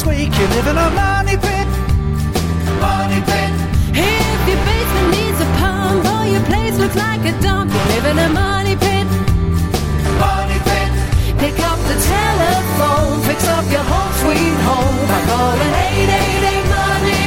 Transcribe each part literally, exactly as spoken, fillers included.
this week, you live in a money pit. Money pit. If your basement needs a pump or your place looks like a dump, you live in a money pit. Money pit. Pick up the telephone, fix up your home sweet home by calling eight eight eight money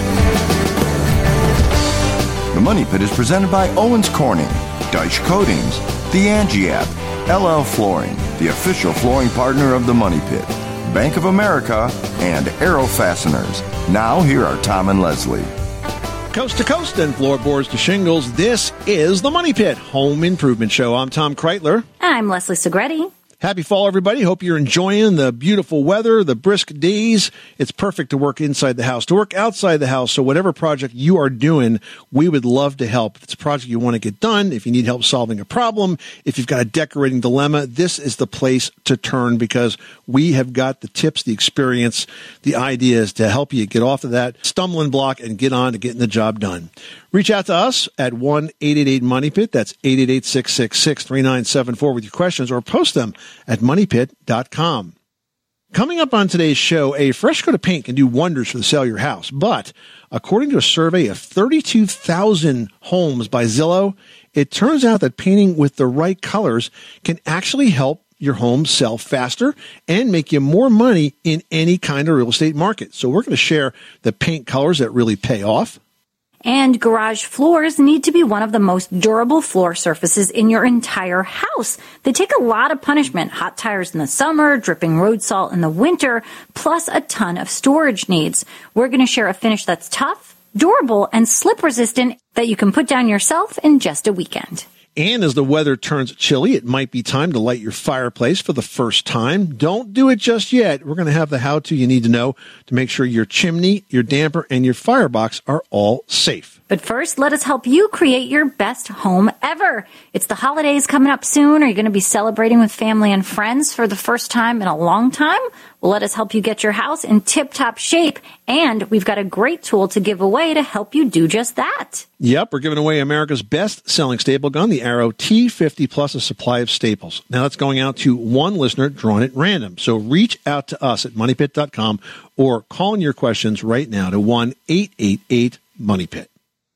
pit. The Money Pit is presented by Owens Corning, Deutsch Coatings, the Angie app, L L Flooring, the official flooring partner of the Money Pit, Bank of America, and Aero Fasteners. Now, here are Tom and Leslie. Coast to coast and floorboards to shingles, this is the Money Pit Home Improvement Show. I'm Tom Kreitler. I'm Leslie Segretti. Happy fall, everybody. Hope you're enjoying the beautiful weather, the brisk days. It's perfect to work inside the house, to work outside the house. So whatever project you are doing, we would love to help. If it's a project you want to get done, if you need help solving a problem, if you've got a decorating dilemma, this is the place to turn because we have got the tips, the experience, the ideas to help you get off of that stumbling block and get on to getting the job done. Reach out to us at one eight eight eight money pit. That's eight eight eight, six six six, three nine seven four with your questions or post them at money pit dot com. Coming up on today's show, a fresh coat of paint can do wonders for the sale of your house. But according to a survey of thirty-two thousand homes by Zillow, it turns out that painting with the right colors can actually help your home sell faster and make you more money in any kind of real estate market. So we're going to share the paint colors that really pay off. And garage floors need to be one of the most durable floor surfaces in your entire house. They take a lot of punishment, hot tires in the summer, dripping road salt in the winter, plus a ton of storage needs. We're going to share a finish that's tough, durable, and slip resistant that you can put down yourself in just a weekend. And as the weather turns chilly, it might be time to light your fireplace for the first time. Don't do it just yet. We're going to have the how-to you need to know to make sure your chimney, your damper, and your firebox are all safe. But first, let us help you create your best home ever. It's the holidays coming up soon. Are you going to be celebrating with family and friends for the first time in a long time? Well, let us help you get your house in tip-top shape. And we've got a great tool to give away to help you do just that. Yep, we're giving away America's best-selling staple gun, the Arrow T fifty plus a supply of staples. Now that's going out to one listener drawn at random. So reach out to us at money pit dot com or call in your questions right now to one eight eight eight money pit.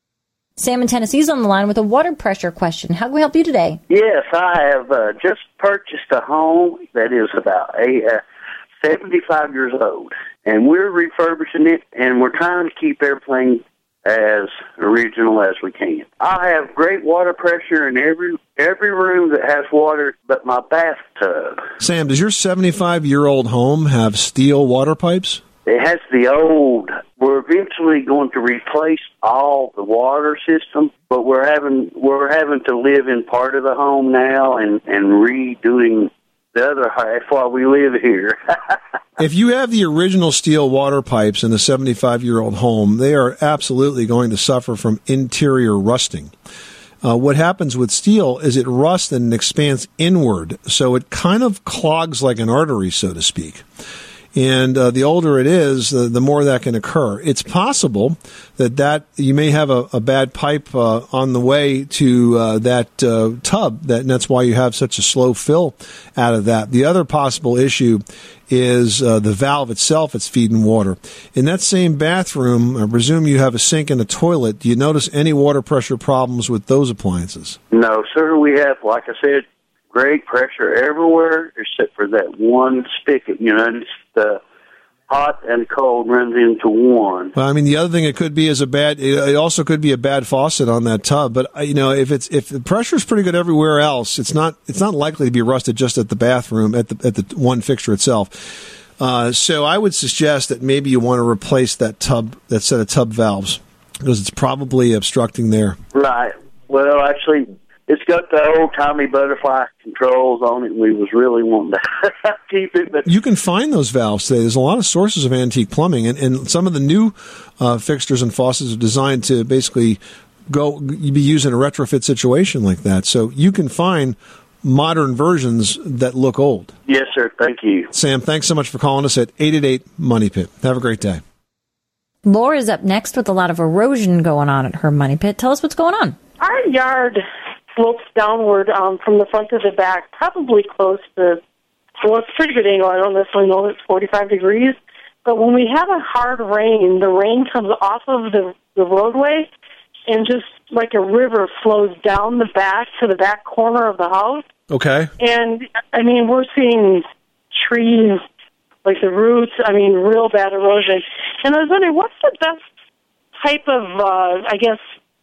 Sam in Tennessee is on the line with a water pressure question. How can we help you today? Yes, I have uh, just purchased a home that is about a, uh, seventy-five years old, and we're refurbishing it, and we're trying to keep everything as original as we can. I have great water pressure in every every room that has water but my bathtub. Sam, does your seventy-five-year-old home have steel water pipes? It has the old. We're eventually going to replace all the water system, but we're having we're having to live in part of the home now and, and redoing the other half while we live here. If you have the original steel water pipes in a seventy-five-year-old home, they are absolutely going to suffer from interior rusting. Uh, what happens with steel is it rusts and expands inward, so it kind of clogs like an artery, so to speak. And uh, the older it is, the, the more that can occur. It's possible that, that you may have a, a bad pipe uh, on the way to uh, that uh, tub, that, and that's why you have such a slow fill out of that. The other possible issue is uh, the valve itself that's feeding water. In that same bathroom, I presume you have a sink and a toilet. Do you notice any water pressure problems with those appliances? No, sir. We have, like I said, great pressure everywhere except for that one spigot. You know, it's the hot and cold runs into one. Well, I mean, the other thing it could be is a bad. It also could be a bad faucet on that tub. But you know, if it's if the pressure is pretty good everywhere else, it's not it's not likely to be rusted just at the bathroom at the at the one fixture itself. Uh, so I would suggest that maybe you want to replace that tub, that set of tub valves, because it's probably obstructing there. Right. Well, actually, it's got the old-timey butterfly controls on it, and we was really wanting to keep it. But you can find those valves today. There's a lot of sources of antique plumbing, and, and some of the new uh, fixtures and faucets are designed to basically go be used in a retrofit situation like that. So you can find modern versions that look old. Yes, sir. Thank you. Sam, thanks so much for calling us at eight eight eight money pit. Have a great day. Laura's up next with a lot of erosion going on at her money pit. Tell us what's going on. Our yard slopes downward um, from the front to the back, probably close to, well, it's a pretty good angle. I don't necessarily know if it's forty-five degrees, But when we have a hard rain, the rain comes off of the, the roadway and just like a river flows down the back to the back corner of the house. Okay. And, I mean, we're seeing trees, like the roots, I mean, real bad erosion. And I was wondering, what's the best type of, uh, I guess,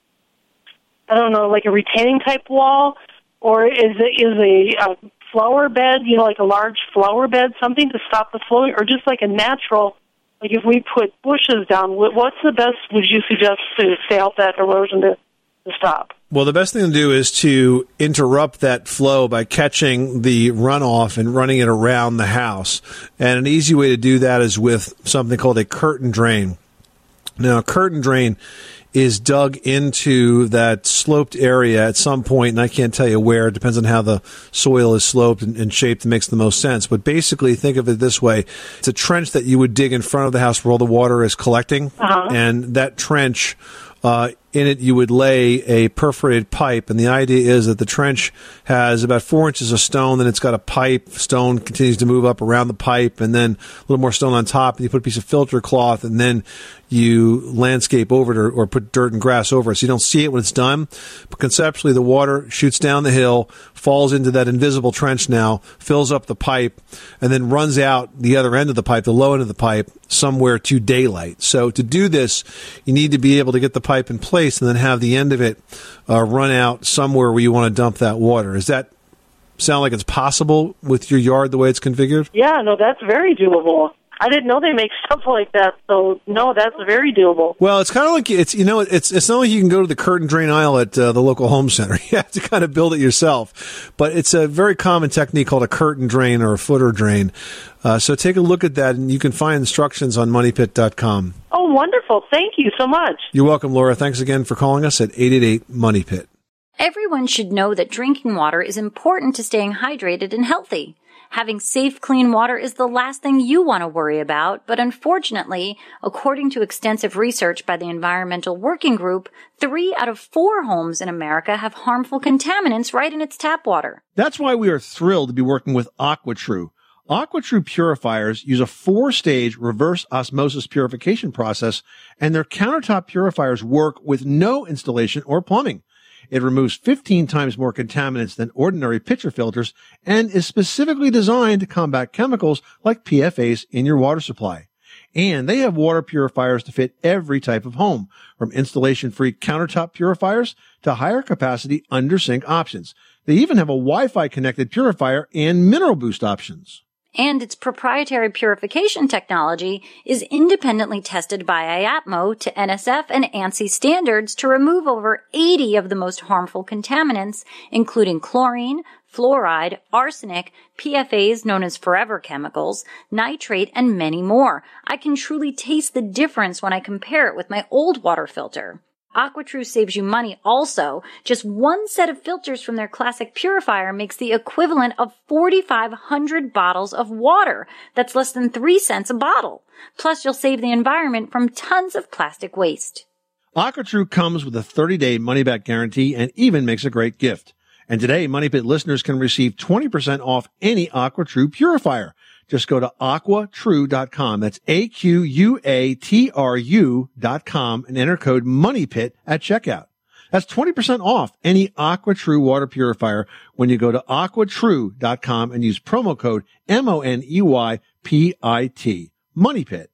I don't know, like a retaining type wall? Or is it is a, a flower bed, you know, like a large flower bed, something to stop the flowing? Or just like a natural, like if we put bushes down, what's the best would you suggest to, to help that erosion to, to stop? Well, the best thing to do is to interrupt that flow by catching the runoff and running it around the house. And an easy way to do that is with something called a curtain drain. Now, a curtain drain is dug into that sloped area at some point, and I can't tell you where. It depends on how the soil is sloped and, and shaped that makes the most sense. But basically, think of it this way. It's a trench that you would dig in front of the house where all the water is collecting. Uh-huh. And that trench, uh, in it, you would lay a perforated pipe. And the idea is that the trench has about four inches of stone, then it's got a pipe. Stone continues to move up around the pipe, and then a little more stone on top. And you put a piece of filter cloth, and then you landscape over it or, or put dirt and grass over it so you don't see it when it's done. But conceptually, the water shoots down the hill, falls into that invisible trench now, fills up the pipe, and then runs out the other end of the pipe, the low end of the pipe, somewhere to daylight. So to do this, you need to be able to get the pipe in place and then have the end of it uh, run out somewhere where you want to dump that water. Does that sound like it's possible with your yard the way it's configured? Yeah, no, that's very doable. I didn't know they make stuff like that, so no, that's very doable. Well, it's kind of like it's you know it's it's not like you can go to the curtain drain aisle at uh, the local home center. You have to kind of build it yourself, but it's a very common technique called a curtain drain or a footer drain. Uh, so take a look at that, and you can find instructions on money pit dot com. Oh, wonderful! Thank you so much. You're welcome, Laura. Thanks again for calling us at eight eight eight money pit. Everyone should know that drinking water is important to staying hydrated and healthy. Having safe, clean water is the last thing you want to worry about, but unfortunately, according to extensive research by the Environmental Working Group, three out of four homes in America have harmful contaminants right in its tap water. That's why we are thrilled to be working with AquaTrue. AquaTrue purifiers use a four-stage reverse osmosis purification process, and their countertop purifiers work with no installation or plumbing. It removes fifteen times more contaminants than ordinary pitcher filters and is specifically designed to combat chemicals like P F As in your water supply. And they have water purifiers to fit every type of home, from installation-free countertop purifiers to higher capacity under-sink options. They even have a Wi-Fi connected purifier and mineral boost options. And its proprietary purification technology is independently tested by I A P M O to N S F and ANSI standards to remove over eighty of the most harmful contaminants, including chlorine, fluoride, arsenic, P F As known as forever chemicals, nitrate, and many more. I can truly taste the difference when I compare it with my old water filter. AquaTrue saves you money also. Just one set of filters from their classic purifier makes the equivalent of forty-five hundred bottles of water. That's less than three cents a bottle. Plus, you'll save the environment from tons of plastic waste. AquaTrue comes with a thirty-day money-back guarantee and even makes a great gift. And today, Money Pit listeners can receive twenty percent off any AquaTrue purifier. Just go to aqua true dot com. That's A Q U A T R U dot com and enter code MONEYPIT at checkout. That's twenty percent off any AquaTrue water purifier when you go to aqua true dot com and use promo code M O N E Y P I T. MONEYPIT.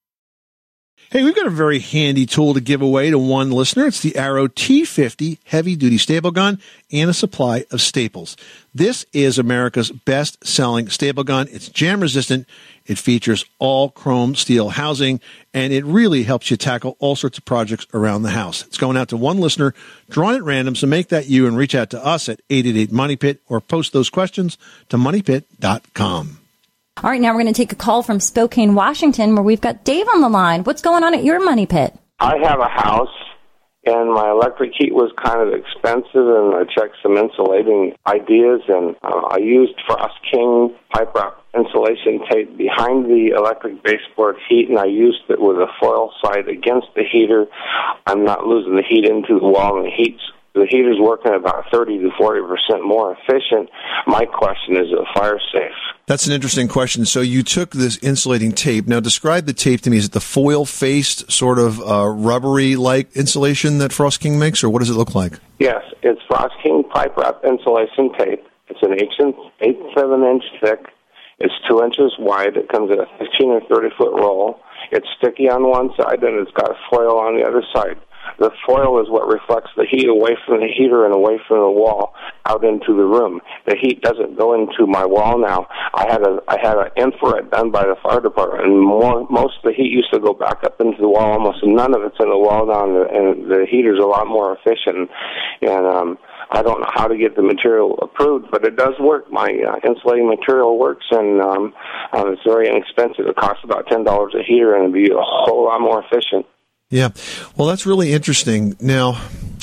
Hey, we've got a very handy tool to give away to one listener. It's the Arrow T fifty heavy-duty staple gun and a supply of staples. This is America's best-selling staple gun. It's jam-resistant. It features all chrome steel housing, and it really helps you tackle all sorts of projects around the house. It's going out to one listener, drawn at random, so make that you and reach out to us at eight eight eight money pit or post those questions to money pit dot com. All right, now we're going to take a call from Spokane, Washington, where we've got Dave on the line. What's going on at your money pit? I have a house, and my electric heat was kind of expensive, and I checked some insulating ideas, and uh, I used Frost King pipe wrap insulation tape behind the electric baseboard heat, and I used it with a foil side against the heater. I'm not losing the heat into the wall, and the heat's The heater's working about thirty to forty percent more efficient. My question is, is it fire safe? That's an interesting question. So you took this insulating tape. Now describe the tape to me. Is it the foil-faced sort of uh, rubbery-like insulation that Frost King makes, or what does it look like? Yes, it's Frost King pipe wrap insulation tape. It's an eight and eight seven inch thick. It's two inches wide. It comes in a fifteen or thirty foot roll. It's sticky on one side, and it's got foil on the other side. The foil is what reflects the heat away from the heater and away from the wall out into the room. The heat doesn't go into my wall now. I had a I had an infrared done by the fire department, and more, most of the heat used to go back up into the wall. Almost none of it's in the wall now, and the, and the heater's a lot more efficient. And um, I don't know how to get the material approved, but it does work. My uh, insulating material works, and um, uh, it's very inexpensive. It costs about ten dollars a heater, and it'd be a whole lot more efficient. Yeah. Well, that's really interesting. Now,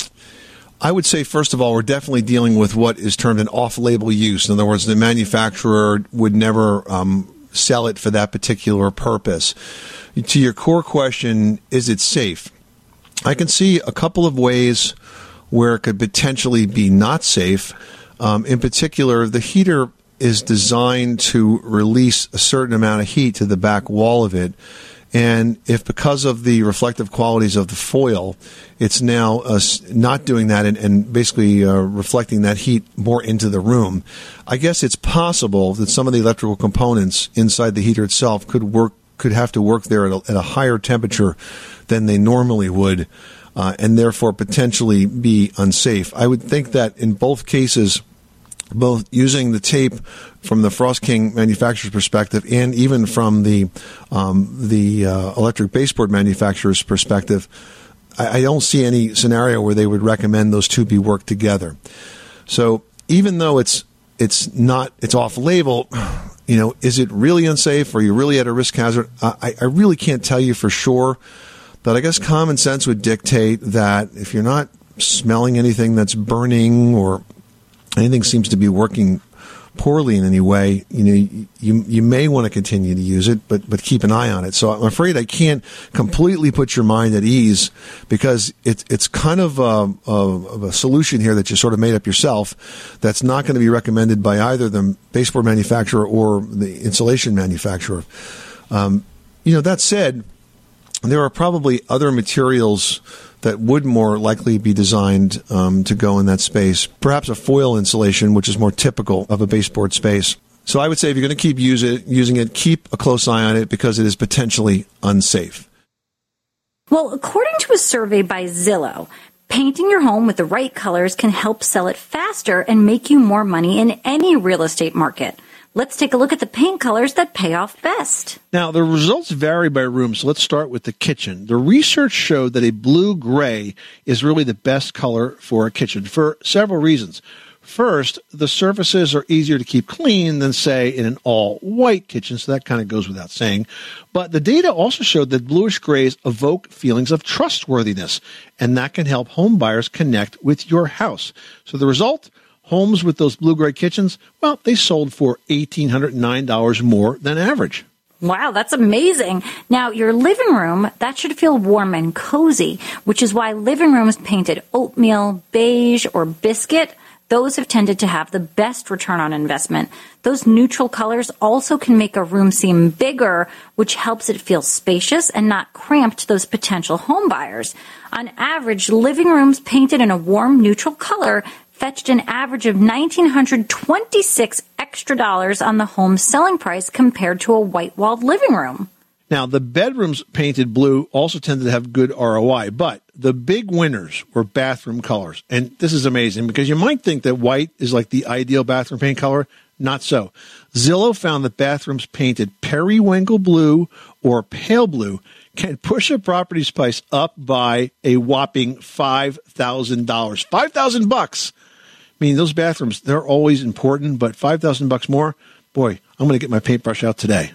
I would say, first of all, we're definitely dealing with what is termed an off-label use. In other words, the manufacturer would never um, sell it for that particular purpose. To your core question, is it safe? I can see a couple of ways where it could potentially be not safe. Um, in particular, the heater is designed to release a certain amount of heat to the back wall of it. And if because of the reflective qualities of the foil, it's now uh, not doing that and, and basically uh, reflecting that heat more into the room, I guess it's possible that some of the electrical components inside the heater itself could work, could have to work there at a, at a higher temperature than they normally would, uh, and therefore potentially be unsafe. I would think that in both cases, both using the tape from the Frost King manufacturer's perspective and even from the um, the uh, electric baseboard manufacturer's perspective, I, I don't see any scenario where they would recommend those two be worked together. So even though it's it's not it's off label, you know, is it really unsafe? Are you really at a risk hazard? I, I really can't tell you for sure, but I guess common sense would dictate that if you're not smelling anything that's burning or anything seems to be working poorly in any way, you know, you you may want to continue to use it, but but keep an eye on it. So I'm afraid I can't completely put your mind at ease because it's it's kind of a, a, a solution here that you sort of made up yourself. That's not going to be recommended by either the baseboard manufacturer or the insulation manufacturer. Um, you know, that said, there are probably other materials that would more likely be designed um, to go in that space. Perhaps a foil insulation, which is more typical of a baseboard space. So I would say if you're going to keep use it, using it, keep a close eye on it because it is potentially unsafe. Well, according to a survey by Zillow, painting your home with the right colors can help sell it faster and make you more money in any real estate market. Let's take a look at the paint colors that pay off best. Now, the results vary by room, so let's start with the kitchen. The research showed that a blue-gray is really the best color for a kitchen for several reasons. First, the surfaces are easier to keep clean than, say, in an all-white kitchen, so that kind of goes without saying. But the data also showed that bluish grays evoke feelings of trustworthiness, and that can help home buyers connect with your house. So the result? Homes with those blue-gray kitchens, well, they sold for one thousand eight hundred nine dollars more than average. Wow, that's amazing. Now, your living room, that should feel warm and cozy, which is why living rooms painted oatmeal, beige, or biscuit, those have tended to have the best return on investment. Those neutral colors also can make a room seem bigger, which helps it feel spacious and not cramped to those potential home buyers. On average, living rooms painted in a warm, neutral color fetched an average of one thousand nine hundred twenty-six extra dollars on the home selling price compared to a white-walled living room. Now, the bedrooms painted blue also tended to have good R O I, but the big winners were bathroom colors. And this is amazing because you might think that white is like the ideal bathroom paint color. Not so. Zillow found that bathrooms painted periwinkle blue or pale blue can push a property's price up by a whopping five thousand dollars. five thousand bucks. I mean, those bathrooms, they're always important, but five thousand bucks more, boy, I'm going to get my paintbrush out today.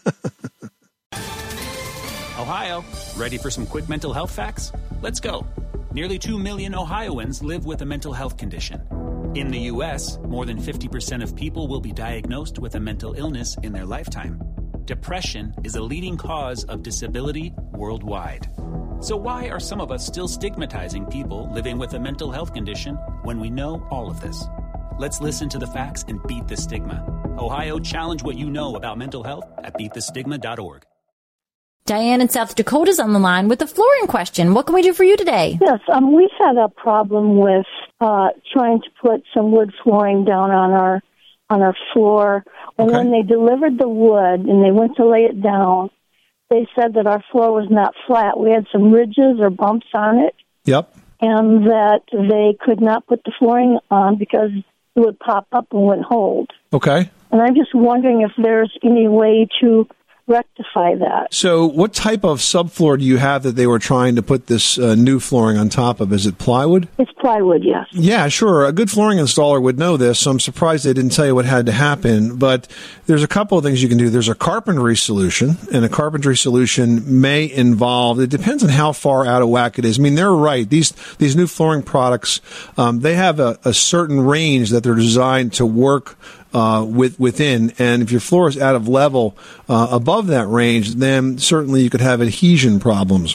Ohio, ready for some quick mental health facts? Let's go. Nearly two million Ohioans live with a mental health condition. In the U S, more than fifty percent of people will be diagnosed with a mental illness in their lifetime. Depression is a leading cause of disability worldwide. So why are some of us still stigmatizing people living with a mental health condition when we know all of this? Let's listen to the facts and beat the stigma. Ohio, challenge what you know about mental health at beat the stigma dot org. Diane in South Dakota's on the line with a flooring question. What can we do for you today? Yes, um, we've had a problem with uh, trying to put some wood flooring down on our on our floor. And Okay. when they delivered the wood and they went to lay it down, they said that our floor was not flat. We had some ridges or bumps on it, Yep. and that they could not put the flooring on because it would pop up and wouldn't hold. Okay. And I'm just wondering if there's any way to rectify that. So what type of subfloor do you have that they were trying to put this uh, new flooring on top of? Is it plywood? It's plywood, yes. Yeah, sure. A good flooring installer would know this, so I'm surprised they didn't tell you what had to happen. But there's a couple of things you can do. There's a carpentry solution, and a carpentry solution may involve, it depends on how far out of whack it is. I mean, they're right. These these new flooring products, um, they have a, a certain range that they're designed to work Uh, with within, and if your floor is out of level uh, above that range, then certainly you could have adhesion problems.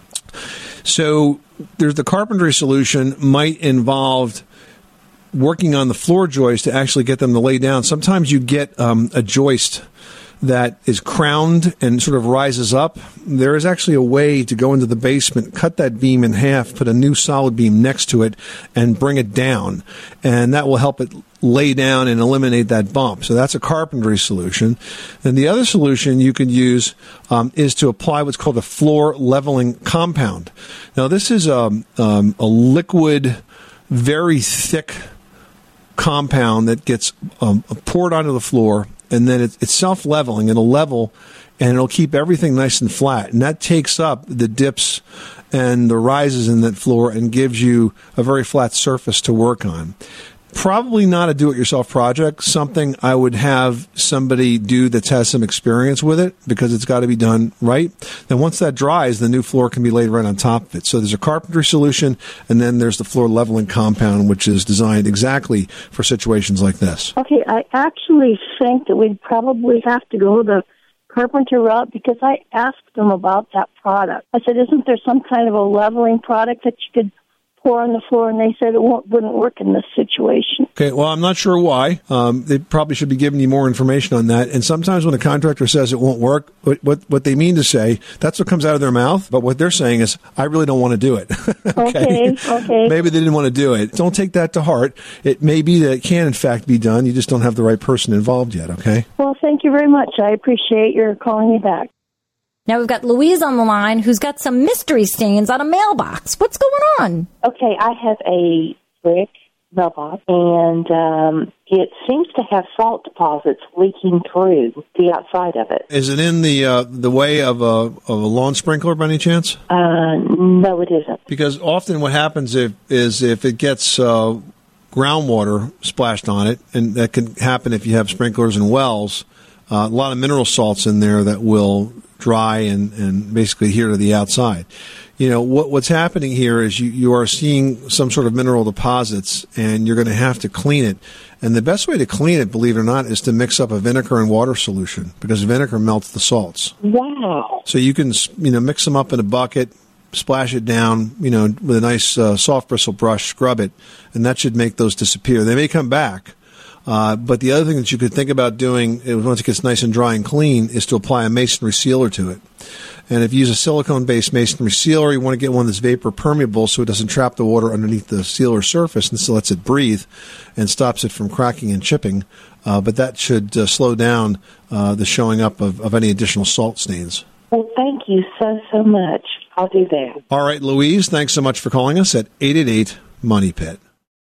So there's the carpentry solution might involve working on the floor joists to actually get them to lay down. Sometimes you get um, a joist that is crowned and sort of rises up. There is actually a way to go into the basement, cut that beam in half, put a new solid beam next to it, and bring it down. And that will help it lay down and eliminate that bump. So that's a carpentry solution. And the other solution you could use um, is to apply what's called a floor leveling compound. Now, this is um, um, a liquid, very thick compound that gets um, poured onto the floor, and then it, it's self-leveling. It'll level, and it'll keep everything nice and flat. And that takes up the dips and the rises in that floor and gives you a very flat surface to work on. Probably not a do-it-yourself project, something I would have somebody do that has some experience with it, because it's got to be done right. Then once that dries, the new floor can be laid right on top of it. So there's a carpentry solution, and then there's the floor leveling compound, which is designed exactly for situations like this. Okay, I actually think that we'd probably have to go the carpenter route, because I asked them about that product. I said, isn't there some kind of a leveling product that you could pour on the floor? And they said it won't, wouldn't work in this situation. Okay, well, I'm not sure why. Um, they probably should be giving you more information on that. And sometimes when a contractor says it won't work, what, what, what they mean to say, that's what comes out of their mouth. But what they're saying is, I really don't want to do it. okay? okay, okay. Maybe they didn't want to do it. Don't take that to heart. It may be that it can, in fact, be done. You just don't have the right person involved yet, okay? Well, thank you very much. I appreciate your calling me back. Now we've got Louise on the line who's got some mystery stains on a mailbox. What's going on? Okay, I have a brick mailbox, and um, it seems to have salt deposits leaking through the outside of it. Is it in the uh, the way of a, of a lawn sprinkler by any chance? Uh, no, it isn't. Because often what happens if, is if it gets uh, groundwater splashed on it, and that can happen if you have sprinklers and wells, uh, a lot of mineral salts in there that will dry and, and basically adhere to the outside. You know, what what's happening here is you, you are seeing some sort of mineral deposits, and you're going to have to clean it. And the best way to clean it, believe it or not, is to mix up a vinegar and water solution, because vinegar melts the salts. Wow. So you can, you know, mix them up in a bucket, splash it down, you know, with a nice uh, soft bristle brush, scrub it, and that should make those disappear. They may come back. Uh, but the other thing that you could think about doing, once it gets nice and dry and clean, is to apply a masonry sealer to it. And if you use a silicone-based masonry sealer, you want to get one that's vapor permeable so it doesn't trap the water underneath the sealer surface and still lets it breathe and stops it from cracking and chipping. Uh, but that should uh, slow down uh, the showing up of, of any additional salt stains. Well, thank you so, so much. I'll do that. All right, Louise, thanks so much for calling us at eight eight eight, money pit.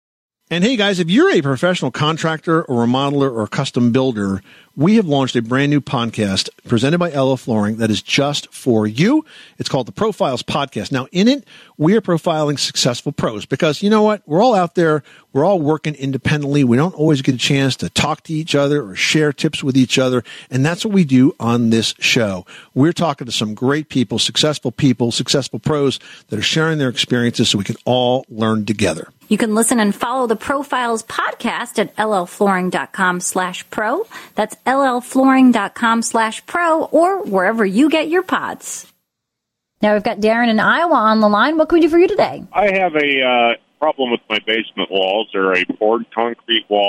And hey, guys, if you're a professional contractor or remodeler or custom builder, we have launched a brand new podcast presented by L L Flooring that is just for you. It's called the Profiles Podcast. Now, in it, we are profiling successful pros because, you know what? We're all out there. We're all working independently. We don't always get a chance to talk to each other or share tips with each other. And that's what we do on this show. We're talking to some great people, successful people, successful pros that are sharing their experiences so we can all learn together. You can listen and follow the Profiles podcast at llflooring.com slash pro. That's llflooring.com slash pro or wherever you get your pods. Now we've got Darren in Iowa on the line. What can we do for you today? I have a uh, problem with my basement walls. They're a poured concrete wall,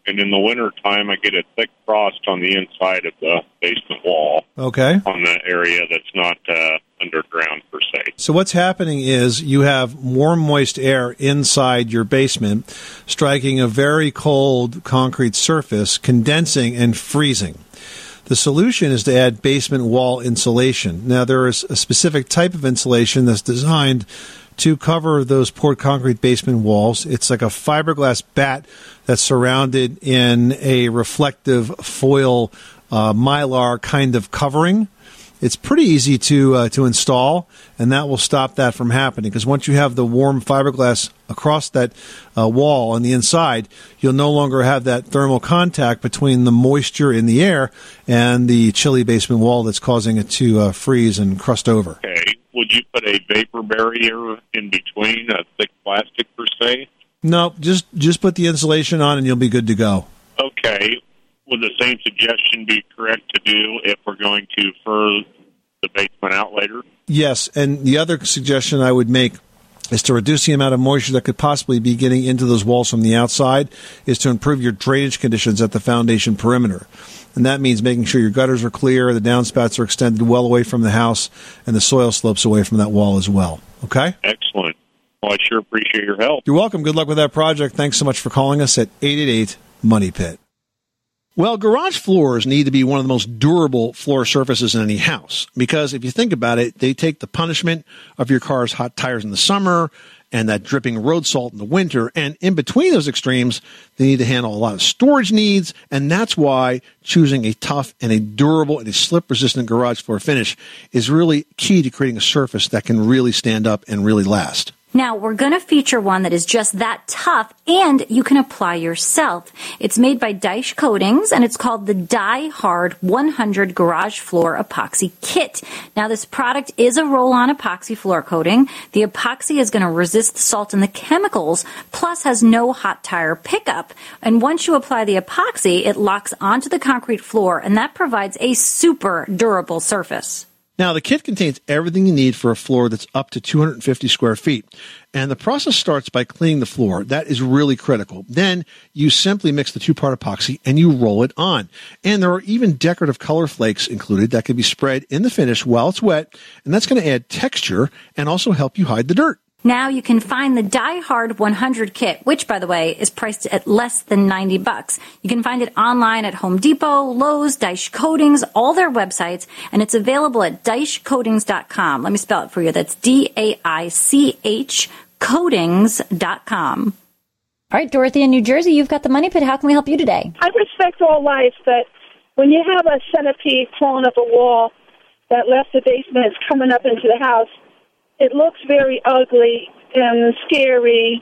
and in the wintertime, I get a thick frost on the inside of the basement wall. Okay. On the area that's not uh, underground, per se. So what's happening is you have warm, moist air inside your basement, striking a very cold concrete surface, condensing and freezing. The solution is to add basement wall insulation. Now, there is a specific type of insulation that's designed to cover those poured concrete basement walls. It's like a fiberglass bat that's surrounded in a reflective foil uh, mylar kind of covering. It's pretty easy to uh, to install, and that will stop that from happening, because once you have the warm fiberglass across that uh, wall on the inside, you'll no longer have that thermal contact between the moisture in the air and the chilly basement wall that's causing it to uh, freeze and crust over. Okay. Would you put a vapor barrier in between, a thick plastic per se? No, just just put the insulation on and you'll be good to go. Okay. Would the same suggestion be correct to do if we're going to fur the basement out later? Yes, and the other suggestion I would make is to reduce the amount of moisture that could possibly be getting into those walls from the outside, is to improve your drainage conditions at the foundation perimeter. And that means making sure your gutters are clear, the downspouts are extended well away from the house, and the soil slopes away from that wall as well. Okay? Excellent. Well, I sure appreciate your help. You're welcome. Good luck with that project. Thanks so much for calling us at eight eight eight, money pit. Well, garage floors need to be one of the most durable floor surfaces in any house, because if you think about it, they take the punishment of your car's hot tires in the summer and that dripping road salt in the winter, and in between those extremes, they need to handle a lot of storage needs, and that's why choosing a tough and a durable and a slip-resistant garage floor finish is really key to creating a surface that can really stand up and really last. Now, we're going to feature one that is just that tough, and you can apply yourself. It's made by Daesh Coatings, and it's called the Die Hard one hundred Garage Floor Epoxy Kit. Now, this product is a roll-on epoxy floor coating. The epoxy is going to resist the salt and the chemicals, plus has no hot tire pickup. And once you apply the epoxy, it locks onto the concrete floor, and that provides a super durable surface. Now, the kit contains everything you need for a floor that's up to two hundred fifty square feet. And the process starts by cleaning the floor. That is really critical. Then you simply mix the two-part epoxy and you roll it on. And there are even decorative color flakes included that can be spread in the finish while it's wet. And that's going to add texture and also help you hide the dirt. Now you can find the Die Hard one hundred kit, which, by the way, is priced at less than ninety bucks. You can find it online at Home Depot, Lowe's, Daesh Coatings, all their websites, and it's available at daesh coatings dot com. Let me spell it for you. That's D A I C H coatings dot com. All right, Dorothy in New Jersey, you've got the Money Pit. How can we help you today? I respect all life, but when you have a centipede crawling up a wall that left the basement is coming up into the house, it looks very ugly and scary.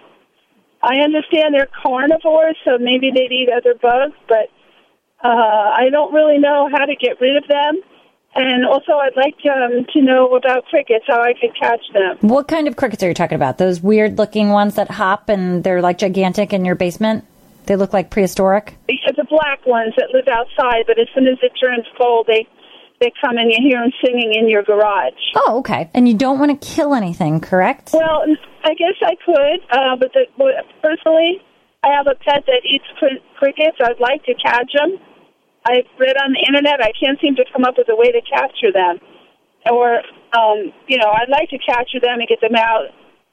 I understand they're carnivores, so maybe they'd eat other bugs, but uh, I don't really know how to get rid of them. And also, I'd like um, to know about crickets, how I could catch them. What kind of crickets are you talking about? Those weird-looking ones that hop and they're like gigantic in your basement? They look like prehistoric? The black ones that live outside, but as soon as it turns cold, they... They come and you hear them singing in your garage. Oh, okay. And you don't want to kill anything, correct? Well, I guess I could, uh, but the, personally, I have a pet that eats cr- crickets. I'd like to catch them. I've read on the internet. I can't seem to come up with a way to capture them. Or, um, you know, I'd like to capture them and get them out.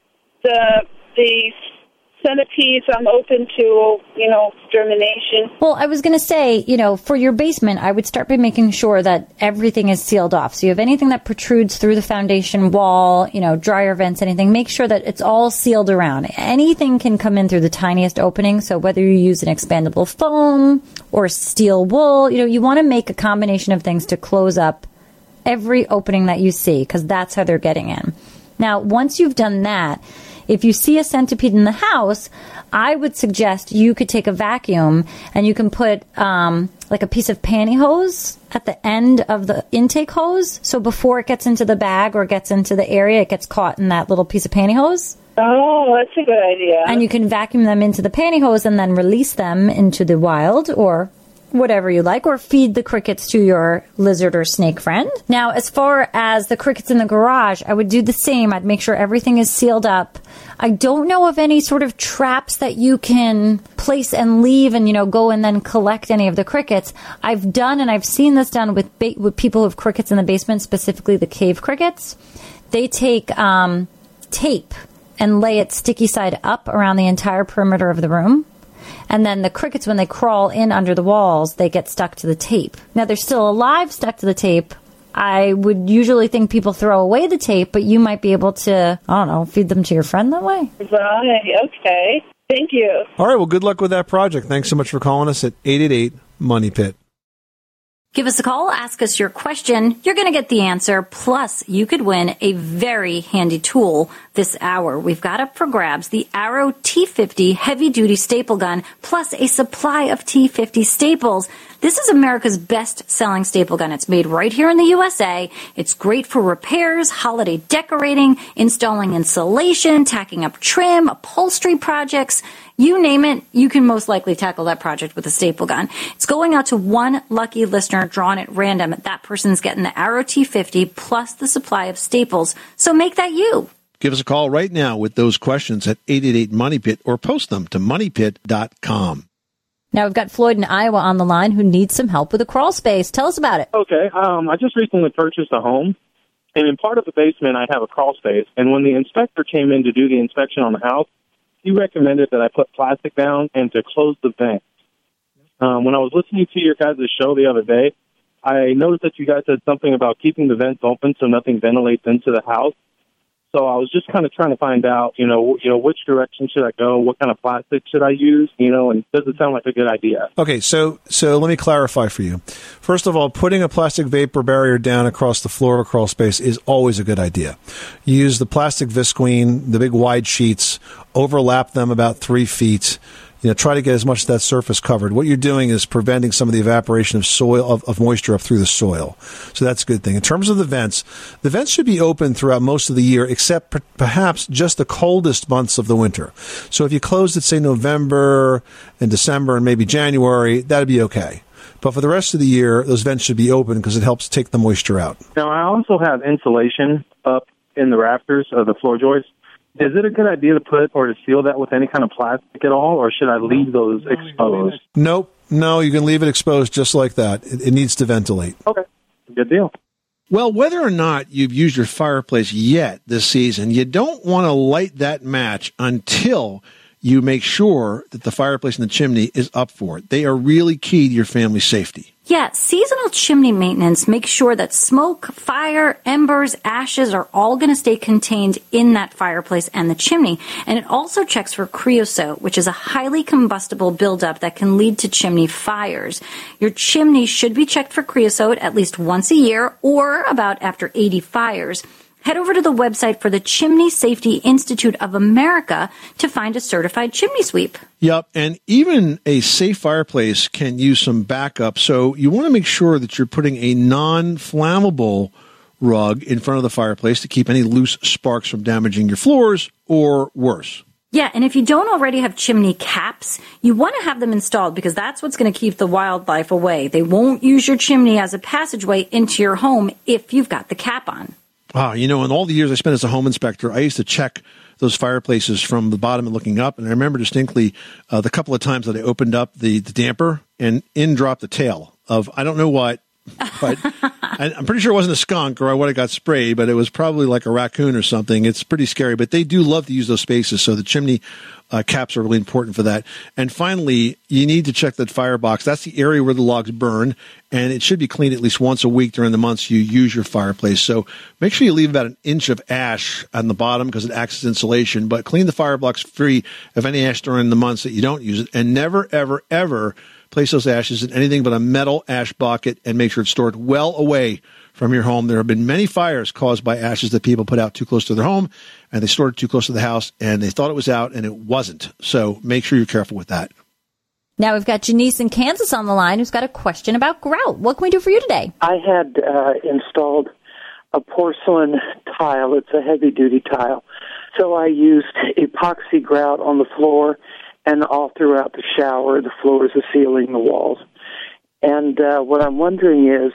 The the centipedes, I'm open to, you know, extermination. Well, I was going to say, you know, for your basement, I would start by making sure that everything is sealed off. So you have anything that protrudes through the foundation wall, you know, dryer vents, anything, make sure that it's all sealed around. Anything can come in through the tiniest opening. So whether you use an expandable foam or steel wool, you know, you want to make a combination of things to close up every opening that you see, because that's how they're getting in. Now, once you've done that, if you see a centipede in the house, I would suggest you could take a vacuum and you can put um, like a piece of pantyhose at the end of the intake hose. So before it gets into the bag or gets into the area, it gets caught in that little piece of pantyhose. Oh, that's a good idea. And you can vacuum them into the pantyhose and then release them into the wild or whatever you like, or feed the crickets to your lizard or snake friend. Now, as far as the crickets in the garage, I would do the same. I'd make sure everything is sealed up. I don't know of any sort of traps that you can place and leave and, you know, go and then collect any of the crickets. I've done, and I've seen this done with ba- with people who have crickets in the basement, specifically the cave crickets. They take um, tape and lay it sticky side up around the entire perimeter of the room. And then the crickets, when they crawl in under the walls, they get stuck to the tape. Now, they're still alive, stuck to the tape. I would usually think people throw away the tape, but you might be able to, I don't know, feed them to your friend that way. Right, okay. Thank you. All right, well, good luck with that project. Thanks so much for calling us at eight eight eight, money pit. Give us a call, ask us your question. You're going to get the answer. Plus, you could win a very handy tool this hour. We've got up for grabs the Arrow T fifty heavy-duty staple gun, plus a supply of T fifty staples. This is America's best-selling staple gun. It's made right here in the U S A. It's great for repairs, holiday decorating, installing insulation, tacking up trim, upholstery projects. You name it, you can most likely tackle that project with a staple gun. It's going out to one lucky listener drawn at random. That person's getting the Arrow T fifty plus the supply of staples. So make that you. Give us a call right now with those questions at eight eight eight, money pit or post them to money pit dot com. Now we've got Floyd in Iowa on the line who needs some help with a crawl space. Tell us about it. Okay, um, I just recently purchased a home, and in part of the basement I have a crawl space. And when the inspector came in to do the inspection on the house, he recommended that I put plastic down and to close the vents. Um, when I was listening to your guys' show the other day, I noticed that you guys said something about keeping the vents open so nothing ventilates into the house. So I was just kind of trying to find out, you know, you know, which direction should I go? What kind of plastic should I use? You know, and does it sound like a good idea? Okay, so so let me clarify for you. First of all, putting a plastic vapor barrier down across the floor of a crawl space is always a good idea. You use the plastic visqueen, the big wide sheets, overlap them about three feet. You know, try to get as much of that surface covered. What you're doing is preventing some of the evaporation of soil, of, of moisture up through the soil. So that's a good thing. In terms of the vents, the vents should be open throughout most of the year, except per, perhaps just the coldest months of the winter. So if you closed at, say, November and December and maybe January, that'd be okay. But for the rest of the year, those vents should be open because it helps take the moisture out. Now, I also have insulation up in the rafters of the floor joists. Is it a good idea to put or to seal that with any kind of plastic at all, or should I leave those exposed? Nope. No, you can leave it exposed just like that. It, it needs to ventilate. Okay. Good deal. Well, whether or not you've used your fireplace yet this season, you don't want to light that match until you make sure that the fireplace and the chimney is up for it. They are really key to your family's safety. Yeah, seasonal chimney maintenance makes sure that smoke, fire, embers, ashes are all going to stay contained in that fireplace and the chimney. And it also checks for creosote, which is a highly combustible buildup that can lead to chimney fires. Your chimney should be checked for creosote at least once a year or about after eighty fires. Head over to the website for the Chimney Safety Institute of America to find a certified chimney sweep. Yep, and even a safe fireplace can use some backup, so you want to make sure that you're putting a non-flammable rug in front of the fireplace to keep any loose sparks from damaging your floors or worse. Yeah, and if you don't already have chimney caps, you want to have them installed because that's what's going to keep the wildlife away. They won't use your chimney as a passageway into your home if you've got the cap on. Ah, you know, in all the years I spent as a home inspector, I used to check those fireplaces from the bottom and looking up. And I remember distinctly uh, the couple of times that I opened up the, the damper and in dropped the tail of, I don't know what, but I, I'm pretty sure it wasn't a skunk or I would have got sprayed, but it was probably like a raccoon or something. It's pretty scary, but they do love to use those spaces. So the chimney uh, caps are really important for that. And finally, you need to check that firebox. That's the area where the logs burn, and it should be cleaned at least once a week during the months you use your fireplace. So make sure you leave about an inch of ash on the bottom because it acts as insulation, but clean the firebox free of any ash during the months that you don't use it, and never, ever, ever place those ashes in anything but a metal ash bucket and make sure it's stored well away from your home. There have been many fires caused by ashes that people put out too close to their home, and they stored it too close to the house, and they thought it was out, and it wasn't. So make sure you're careful with that. Now we've got Janice in Kansas on the line who's got a question about grout. What can we do for you today? I had uh, installed a porcelain tile. It's a heavy-duty tile. So I used epoxy grout on the floor and all throughout the shower, the floors, the ceiling, the walls. And uh, what I'm wondering is,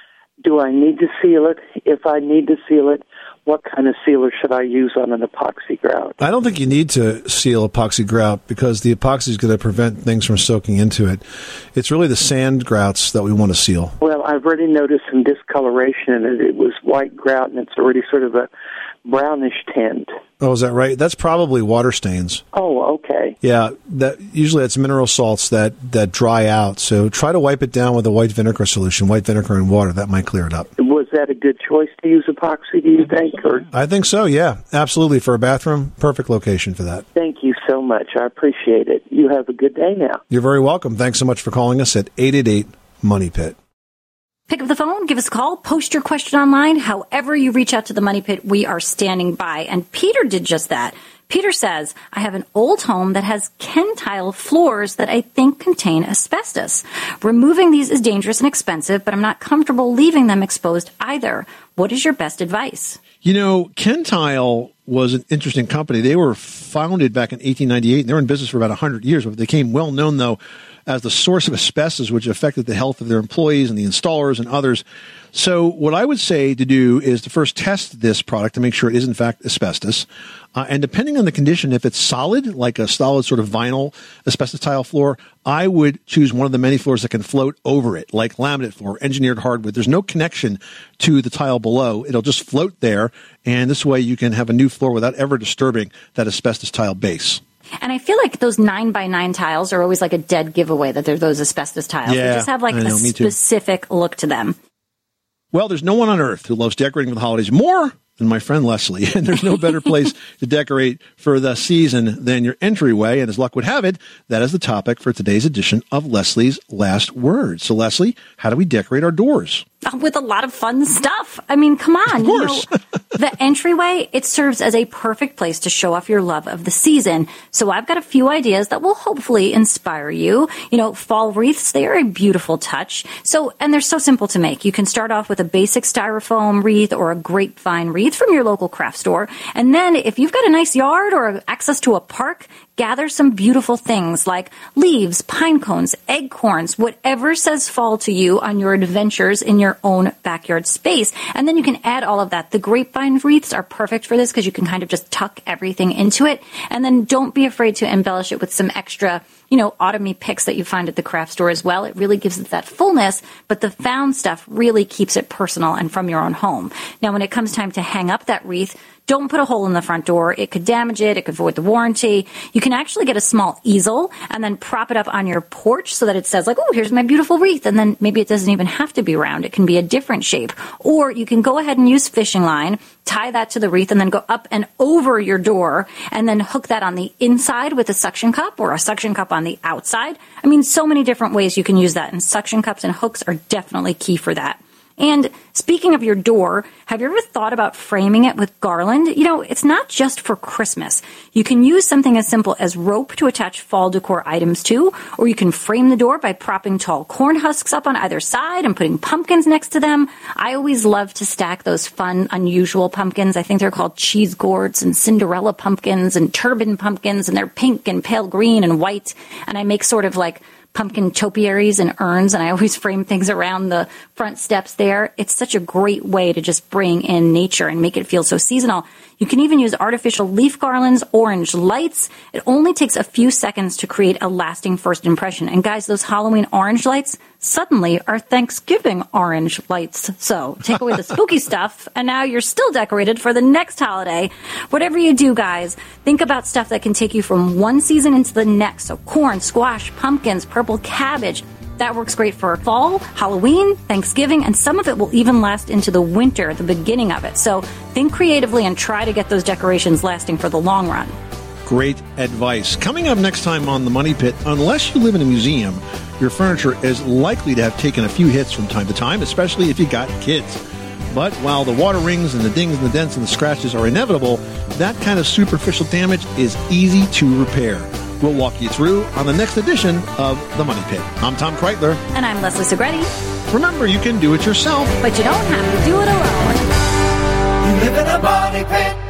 do I need to seal it? If I need to seal it, what kind of sealer should I use on an epoxy grout? I don't think you need to seal epoxy grout because the epoxy is going to prevent things from soaking into it. It's really the sand grouts that we want to seal. Well, I've already noticed some discoloration in it. It was white grout, and it's already sort of a brownish tint. Oh, is that right? That's probably water stains. Oh, okay. Yeah, that usually it's mineral salts that, that dry out. So try to wipe it down with a white vinegar solution, white vinegar and water. That might clear it up. Was that a good choice to use epoxy, do you think? Or? I think so, yeah. Absolutely. For a bathroom, perfect location for that. Thank you so much. I appreciate it. You have a good day now. You're very welcome. Thanks so much for calling us at eight eight eight, money pit. Pick up the phone, give us a call, post your question online. However you reach out to the Money Pit, we are standing by. And Peter did just that. Peter says, I have an old home that has Kentile floors that I think contain asbestos. Removing these is dangerous and expensive, but I'm not comfortable leaving them exposed either. What is your best advice? You know, Kentile was an interesting company. They were founded back in eighteen ninety-eight, and they were in business for about one hundred years. But they became well known, though, as the source of asbestos, which affected the health of their employees and the installers and others. So what I would say to do is to first test this product to make sure it is, in fact, asbestos. Uh, and depending on the condition, if it's solid, like a solid sort of vinyl asbestos tile floor, I would choose one of the many floors that can float over it, like laminate floor, engineered hardwood. There's no connection to the tile below. It'll just float there. And this way you can have a new floor without ever disturbing that asbestos tile base. And I feel like those nine by nine tiles are always like a dead giveaway that they're those asbestos tiles. Yeah, they just have like I know, a me too. specific look to them. Well, there's no one on earth who loves decorating for the holidays more than my friend Leslie. And there's no better place to decorate for the season than your entryway. And as luck would have it, that is the topic for today's edition of Leslie's Last Word. So, Leslie, how do we decorate our doors? With a lot of fun stuff. I mean, come on. Of course. You know, the entryway, it serves as a perfect place to show off your love of the season. So I've got a few ideas that will hopefully inspire you. You know, fall wreaths, they are a beautiful touch. So, and they're so simple to make. You can start off with a basic styrofoam wreath or a grapevine wreath from your local craft store. And then if you've got a nice yard or access to a park, gather some beautiful things like leaves, pine cones, acorns, whatever says fall to you on your adventures in your own backyard space. And then you can add all of that. The grapevine wreaths are perfect for this because you can kind of just tuck everything into it. And then don't be afraid to embellish it with some extra, you know, autumny picks that you find at the craft store as well. It really gives it that fullness, but the found stuff really keeps it personal and from your own home. Now, when it comes time to hang up that wreath, don't put a hole in the front door. It could damage it. It could void the warranty. You can actually get a small easel and then prop it up on your porch so that it says like, oh, here's my beautiful wreath. And then maybe it doesn't even have to be round. It can be a different shape. Or you can go ahead and use fishing line, tie that to the wreath and then go up and over your door and then hook that on the inside with a suction cup or a suction cup on the outside. I mean, so many different ways you can use that. And suction cups and hooks are definitely key for that. And speaking of your door, have you ever thought about framing it with garland? You know, it's not just for Christmas. You can use something as simple as rope to attach fall decor items to, or you can frame the door by propping tall corn husks up on either side and putting pumpkins next to them. I always love to stack those fun, unusual pumpkins. I think they're called cheese gourds and Cinderella pumpkins and turban pumpkins, and they're pink and pale green and white. And I make sort of like pumpkin topiaries and urns, and I always frame things around the front steps there. It's such a great way to just bring in nature and make it feel so seasonal. You can even use artificial leaf garlands, orange lights. It only takes a few seconds to create a lasting first impression. And guys, those Halloween orange lights suddenly are Thanksgiving orange lights. So take away the spooky stuff, and now you're still decorated for the next holiday. Whatever you do, guys, think about stuff that can take you from one season into the next. So corn, squash, pumpkins, purple cabbage. That works great for fall, Halloween, Thanksgiving, and some of it will even last into the winter, the beginning of it. So think creatively and try to get those decorations lasting for the long run. Great advice. Coming up next time on The Money Pit, unless you live in a museum, your furniture is likely to have taken a few hits from time to time, especially if you got kids. But while the water rings and the dings and the dents and the scratches are inevitable, that kind of superficial damage is easy to repair. We'll walk you through on the next edition of The Money Pit. I'm Tom Kreitler. And I'm Leslie Segretti. Remember, you can do it yourself, but you don't have to do it alone. You live in a money pit.